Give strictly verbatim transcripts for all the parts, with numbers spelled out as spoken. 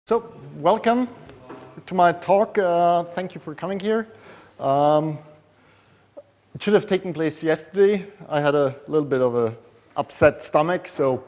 So, welcome to my talk. Uh, thank you for coming here. Um, it should have taken place yesterday. I had a little bit of an upset stomach, so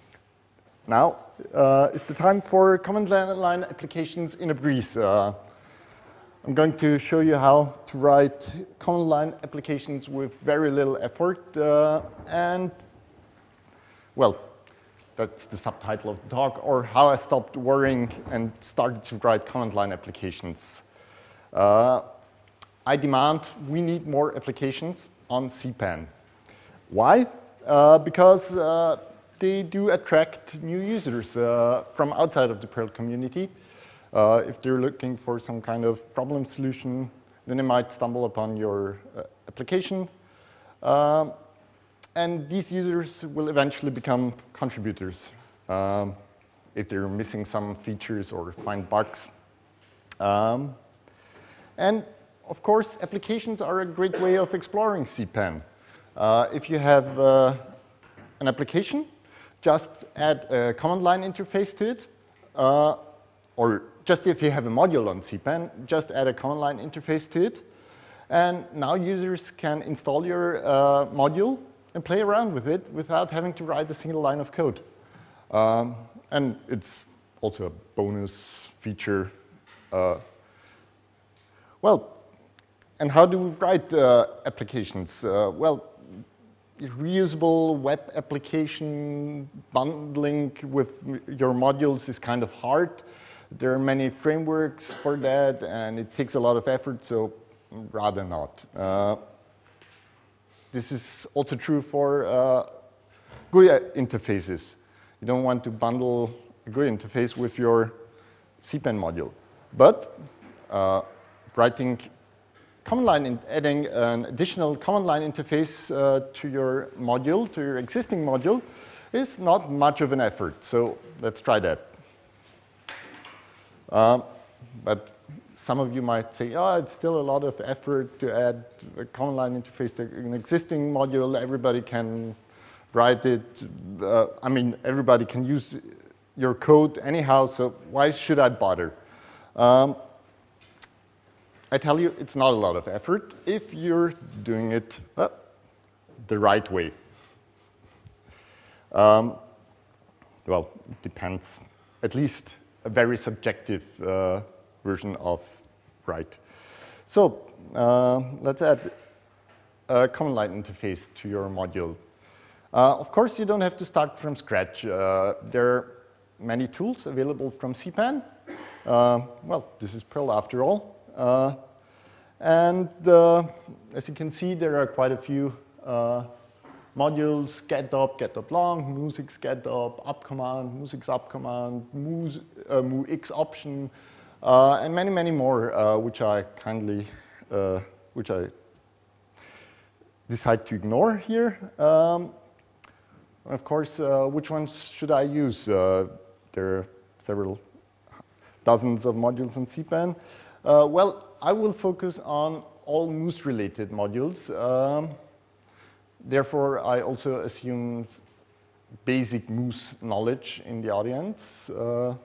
now uh, is the time for command line applications in a breeze. Uh, I'm going to show you how to write command line applications with very little effort uh, and, well, that's the subtitle of the talk, or how I stopped worrying and started to write command line applications. Uh, I demand we need more applications on C PAN. Why? Uh, because uh, they do attract new users uh, from outside of the Perl community. Uh, if they're looking for some kind of problem solution, then they might stumble upon your uh, application. Um, And these users will eventually become contributors um, if they're missing some features or find bugs. Um, and of course, applications are a great way of exploring C PAN. Uh, if you have uh, an application, just add a command line interface to it. Uh, or just if you have a module on C PAN, just add a command line interface to it. And now users can install your uh, module and play around with it without having to write a single line of code. Um, and it's also a bonus feature. Uh, well, and how do we write uh, applications? Uh, well, reusable web application bundling with your modules is kind of hard. There are many frameworks for that, and it takes a lot of effort, so rather not. Uh, This is also true for uh, G U I interfaces. You don't want to bundle a G U I interface with your C PAN module. But uh, writing command line, and adding an additional command line interface uh, to your module, to your existing module, is not much of an effort. So let's try that. Uh, but some of you might say, oh, it's still a lot of effort to add a command line interface to an existing module. Everybody can write it. Uh, I mean, everybody can use your code anyhow, so why should I bother? Um, I tell you, it's not a lot of effort if you're doing it uh, the right way. Um, well, it depends. At least a very subjective uh, version of right. So uh, let's add a command line interface to your module. Uh, of course, you don't have to start from scratch. Uh, there are many tools available from C PAN. Uh, well, this is Perl after all. Uh, and uh, as you can see, there are quite a few uh, modules: getup, getup long, musix getup, up command, musix up command, mus, uh, mux option, Uh, and many, many more, uh, which I kindly, uh, which I decide to ignore here. Um, of course, uh, which ones should I use? Uh, there are several dozens of modules in C PAN. Uh, well, I will focus on all Moose-related modules. Um, therefore, I also assume basic Moose knowledge in the audience. Uh,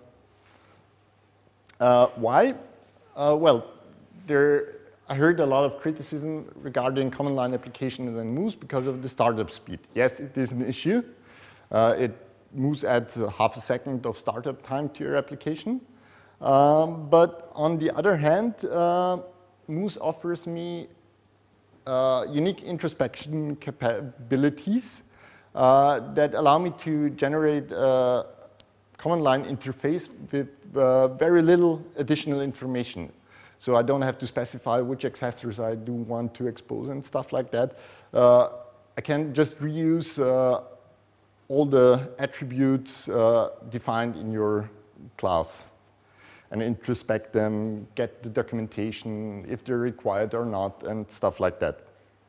Uh, why? Uh, well, there, I heard a lot of criticism regarding command line applications and Moose because of the startup speed. Yes, it is an issue. Uh, it Moose adds a half a second of startup time to your application. Um, but on the other hand, uh, Moose offers me uh, unique introspection capabilities uh, that allow me to generate uh, command line interface with uh, very little additional information. So I don't have to specify which accessors I do want to expose and stuff like that. Uh, I can just reuse uh, all the attributes uh, defined in your class and introspect them, get the documentation if they're required or not, and stuff like that.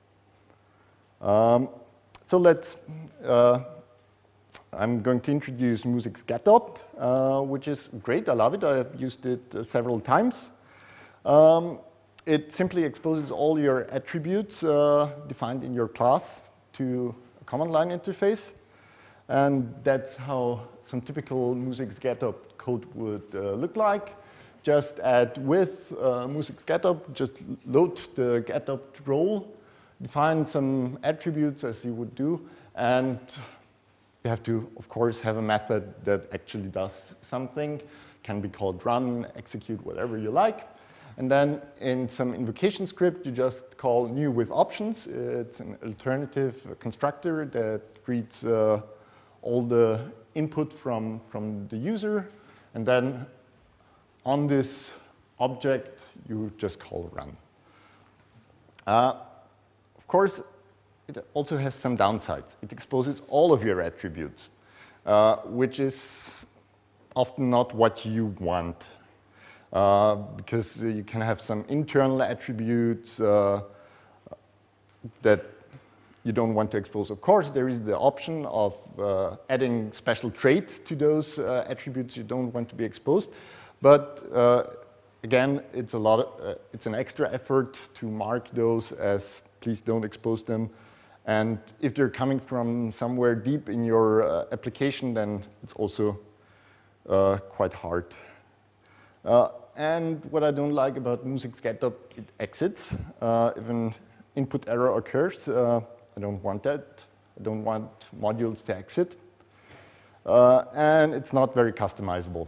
Um, so let's uh, I'm going to introduce musix getup, uh, which is great. I love it. I have used it uh, several times. Um, it simply exposes all your attributes uh, defined in your class to a command line interface. And that's how some typical MusicSgetup code would uh, look like. Just add with uh, MusicSgetup, just load the Getup role, define some attributes as you would do, and you have to, of course, have a method that actually does something. Can be called run, execute, whatever you like. And then in some invocation script, you just call new with options. It's an alternative constructor that reads uh, all the input from, from the user. And then on this object, you just call run. Uh, of course, it also has some downsides. It exposes all of your attributes, uh, which is often not what you want. Uh, because you can have some internal attributes uh, that you don't want to expose. Of course, there is the option of uh, adding special traits to those uh, attributes you don't want to be exposed. But uh, again, it's a lot. Of, uh, it's an extra effort to mark those as please don't expose them. And if they're coming from somewhere deep in your uh, application, then it's also uh, quite hard. Uh, and what I don't like about MusicSgetup, it exits. Uh, if an input error occurs, uh, I don't want that. I don't want modules to exit. Uh, and it's not very customizable.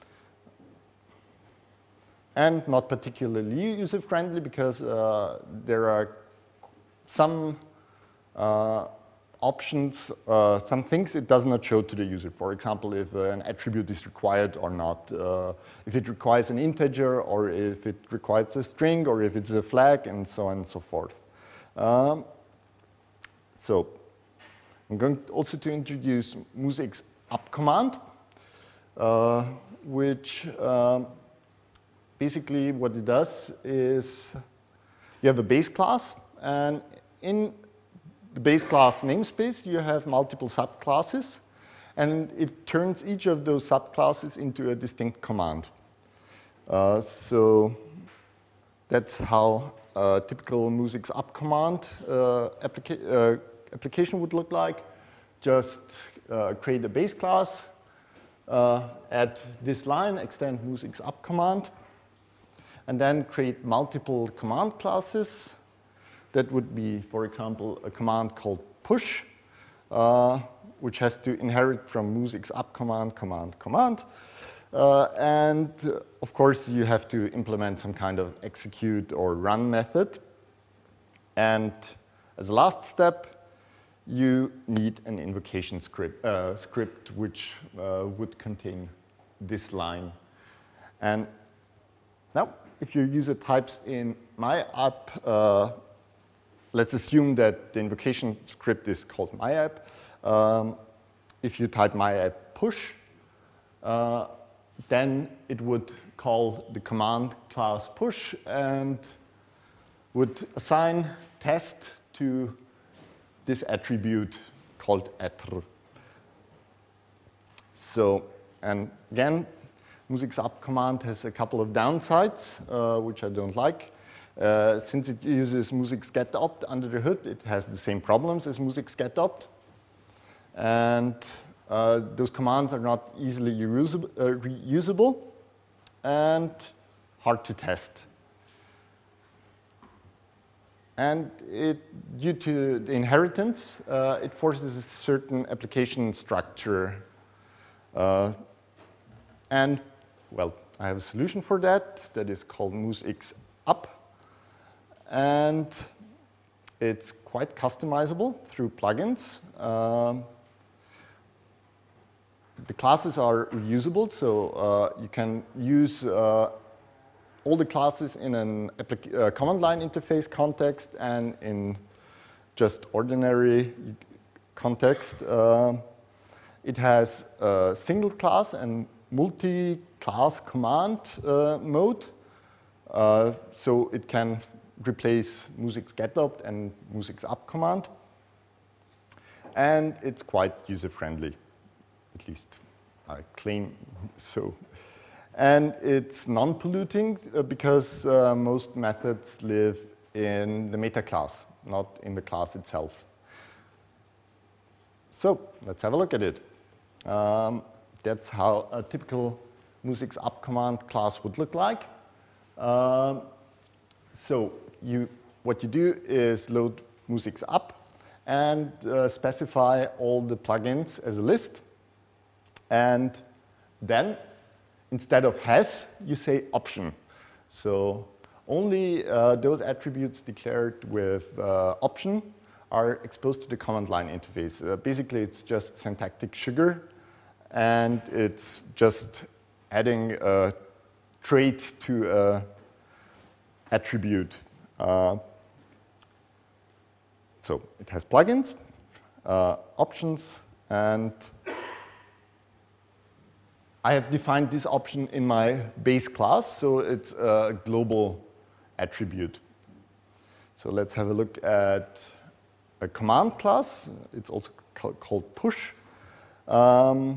And not particularly user-friendly because uh, there are some uh, options, uh, some things it does not show to the user. For example, if uh, an attribute is required or not, uh, if it requires an integer, or if it requires a string, or if it's a flag, and so on and so forth. Um, so I'm going also to introduce MusicSup command, uh, which um, basically what it does is you have a base class, and in the base class namespace, you have multiple subclasses, and it turns each of those subclasses into a distinct command. Uh, so that's how a typical MusicSup command uh, applica uh, application would look like. Just uh, create a base class, uh, add this line, extend MusicSup command, and then create multiple command classes. That would be, for example, a command called push, uh, which has to inherit from MusicSup command, command, command. Uh, and uh, of course, you have to implement some kind of execute or run method. And as a last step, you need an invocation script, uh, script which uh, would contain this line. And now, if your user types in my app, uh, let's assume that the invocation script is called myapp. Um, if you type myapp push, uh, then it would call the command class push and would assign test to this attribute called attr. So, and again, MusicSup command has a couple of downsides, uh, which I don't like. Uh, since it uses MusicSgetup under the hood, it has the same problems as MusicSgetup. And uh, those commands are not easily reusable, uh, reusable and hard to test. And it, due to the inheritance, uh, it forces a certain application structure. Uh, and, well, I have a solution for that that is called MusicSup. And it's quite customizable through plugins. Um, the classes are reusable, so uh, you can use uh, all the classes in an uh, command line interface context and in just ordinary context. Uh, it has a single class and multi-class command uh, mode, uh, so it can replace MusicSgetup and MusicSup command. And it's quite user-friendly, at least I claim so. And it's non-polluting uh, because uh, most methods live in the meta class, not in the class itself. so let's have a look at it. Um, that's how a typical musicsup command class would look like. Um, so you, what you do is load musicsup and uh, specify all the plugins as a list. And then, instead of has, you say option. So only uh, those attributes declared with uh, option are exposed to the command line interface. Uh, basically, it's just syntactic sugar, and it's just adding a trait to an attribute. Uh, so it has plugins, uh, options, and I have defined this option in my base class, so it's a global attribute. So let's have a look at a command class. It's also called push. Um,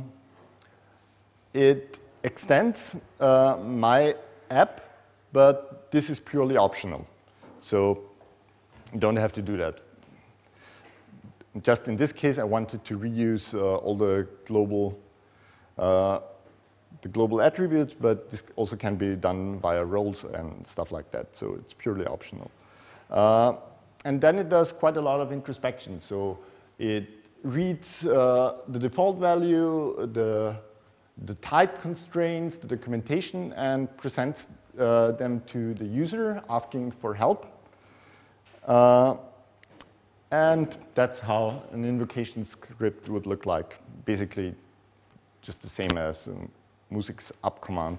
it extends uh, my app, but this is purely optional. So you don't have to do that. Just in this case, I wanted to reuse uh, all the global uh, the global attributes, but this also can be done via roles and stuff like that. So it's purely optional. Uh, and then it does quite a lot of introspection. So it reads uh, the default value, the, the type constraints, the documentation, and presents uh, them to the user asking for help. Uh, and that's how an invocation script would look like. Basically, just the same as um, musicsup command.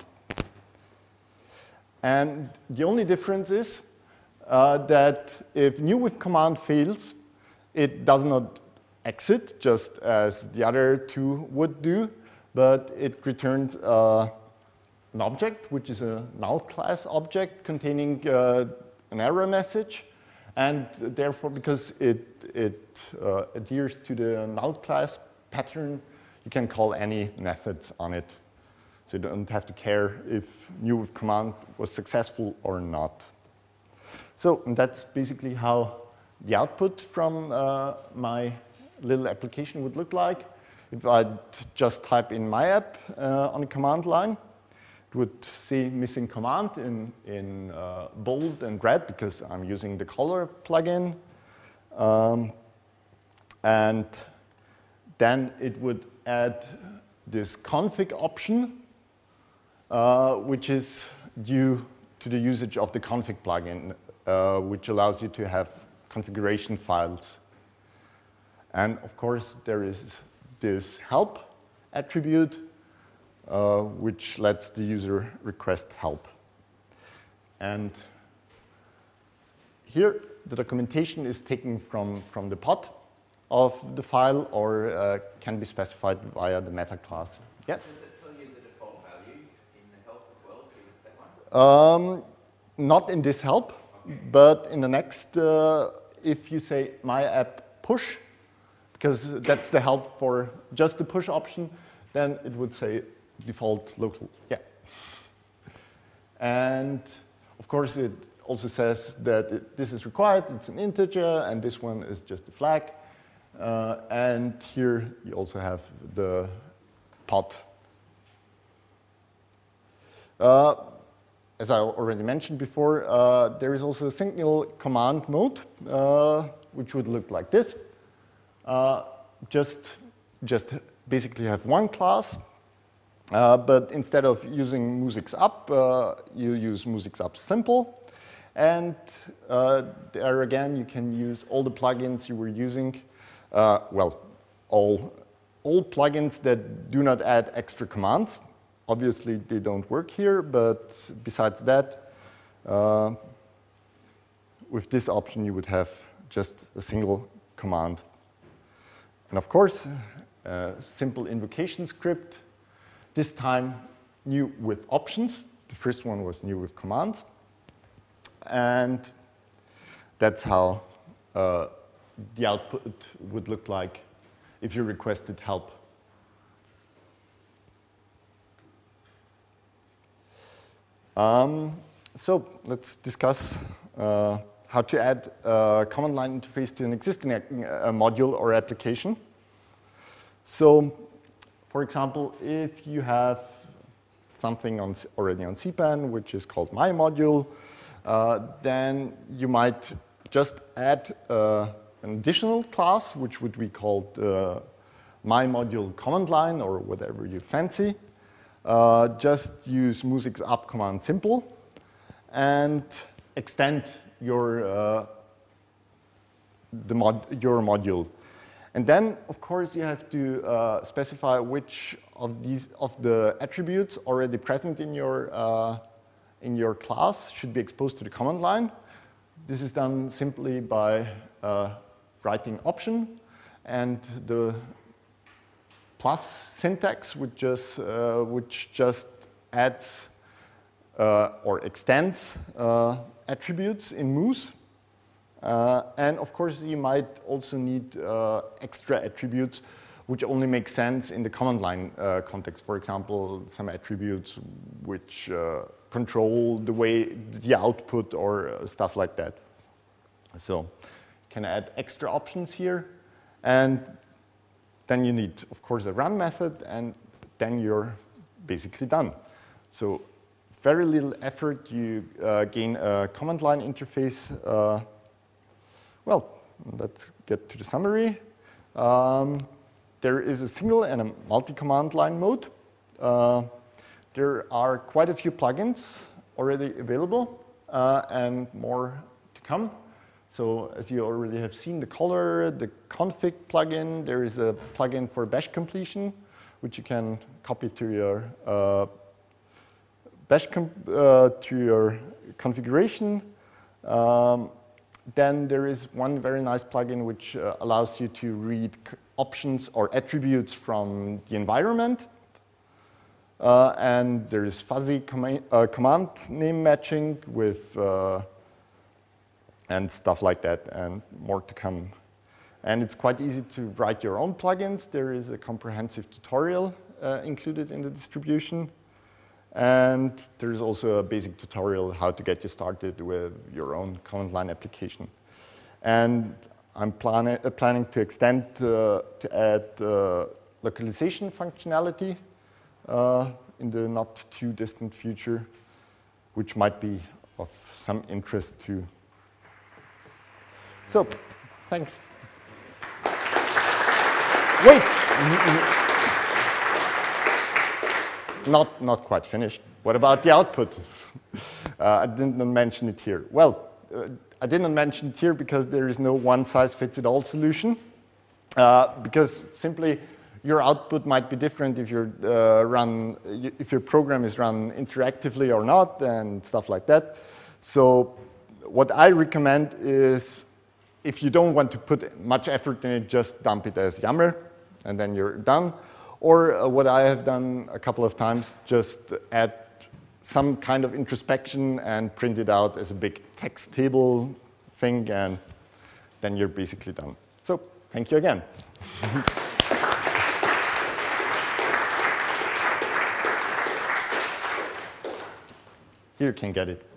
And the only difference is uh, that if new with command fails, it does not exit, just as the other two would do, but it returns uh, an object, which is a null class object containing uh, an error message. And therefore, because it, it uh, adheres to the null class pattern, you can call any methods on it. So you don't have to care if new with command was successful or not. So that's basically how the output from uh, my little application would look like. If I'd just type in my app uh, on a command line, it would say missing command in, in uh, bold and red because I'm using the color plugin. Um, and then it would add this config option, uh, which is due to the usage of the config plugin, uh, which allows you to have configuration files. And of course, there is this help attribute, uh, which lets the user request help. And here, the documentation is taken from, from the pod of the file or uh, can be specified via the meta class. Yes? Does it tell you the default value in the help as well? Is that one? Um, not in this help, okay. But in the next, uh, if you say my app push, because that's the help for just the push option, then it would say default local. Yeah. And of course, it also says that it, this is required, it's an integer, and this one is just a flag. Uh, and here you also have the pod. Uh, as I already mentioned before, uh, there is also a single command mode, uh, which would look like this. Uh, just, just basically have one class, uh, but instead of using musicsup, uh, you use musicsup simple. And uh, there again, you can use all the plugins you were using. Uh, well, all, all plugins that do not add extra commands. Obviously, they don't work here, but besides that, uh, with this option, you would have just a single command. And of course, a simple invocation script, this time new with options. The first one was new with commands. And that's how uh, the output would look like if you requested help. Um, so let's discuss uh, how to add a command line interface to an existing uh, module or application. So, for example, if you have something on, already on C PAN, which is called MyModule, uh, then you might just add uh, an additional class, which would be called uh, MyModule command line, or whatever you fancy. Uh, just use musix up command simple and extend your, uh, the mod your module. And then, of course, you have to uh, specify which of these of the attributes already present in your uh, in your class should be exposed to the command line. This is done simply by uh, writing option, and the plus syntax, which just uh, which just adds uh, or extends uh, attributes in Moose. Uh, and of course, you might also need uh, extra attributes which only make sense in the command line uh, context. For example, some attributes which uh, control the way the output or uh, stuff like that. So you can add extra options here. And then you need, of course, a run method, and then you're basically done. So very little effort, you uh, gain a command line interface. Uh, Well, let's get to the summary. Um, there is a single and a multi-command line mode. Uh, there are quite a few plugins already available, uh, and more to come. So as you already have seen, the color, the config plugin, there is a plugin for bash completion, which you can copy to your uh, bash com uh, to your configuration. Um, Then there is one very nice plugin which uh, allows you to read options or attributes from the environment. Uh, and there is fuzzy com uh, command name matching with uh, and stuff like that, and more to come. And it's quite easy to write your own plugins. There is a comprehensive tutorial uh, included in the distribution. And there's also a basic tutorial how to get you started with your own command line application. And I'm plan uh, planning to extend uh, to add uh, localization functionality uh, in the not too distant future, which might be of some interest too. So, thanks. Wait. Not, not quite finished. What about the output? uh, I didn't mention it here. Well, uh, I didn't mention it here because there is no one-size-fits-it-all solution. Uh, because simply your output might be different if you uh, run, if your program is run interactively or not, and stuff like that. So, what I recommend is, if you don't want to put much effort in it, just dump it as YAML, and then you're done. Or uh, what I have done a couple of times, just add some kind of introspection and print it out as a big text table thing, and then you're basically done. So, thank you again. Here you can get it.